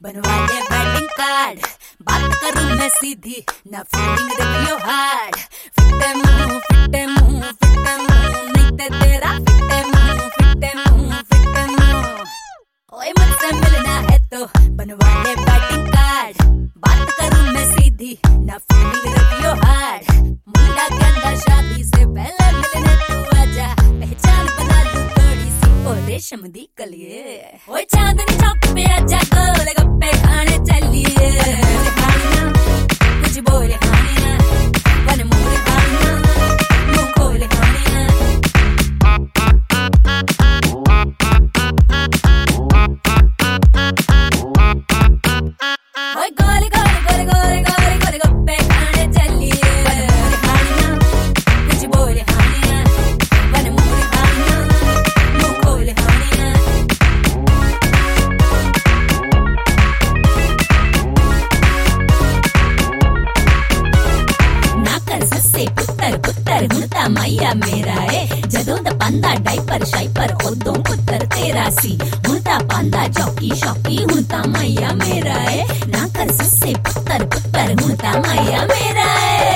बनवा ले wedding card, बात करूं मैं सीधी, ना फीलिंग रखियो हार्ड। फिटे मुंह फिटे मुंह फिटे मुंह, नहीं ते तेरा फिटे मुंह फिटे मुंह फिटे मुंह। ओए मुझसे मिलना है तो बनवा ले वेडिंग कार्ड, बात करूं मैं सीधी, ना फीलिंग रखियो हार्ड। मुंडा कहता शादी से पहले मिलने तू आजा, पहचान बना लूं थोड़ी सी ओ रेशम दी कलिए। ओए चांदनी चौक पे आजा, गोलगप्पे खाने चलिए। कुछ बोले खानिया, वन मोरे खानिया, मुंह खोले खानिया। ओए गोले गोले गोले गोले गोले गोलगप्पे खाने चलिए। कुछ बोले खानिया, वन मोरे खानिया, मुंह खोले खानिया। ना कर सस्से पुत्तर पुत्तर, हुणता मैया मेरा है। जदों दा पांदा डाइपर शाइपर, उदों पुत्तर तेरा सी। हुणता पांदा जौकी शौकी, हुणता मैया मेरा है। ना कर सस्से पुत्तर पुत्तर, हुणता मैया मेरा है।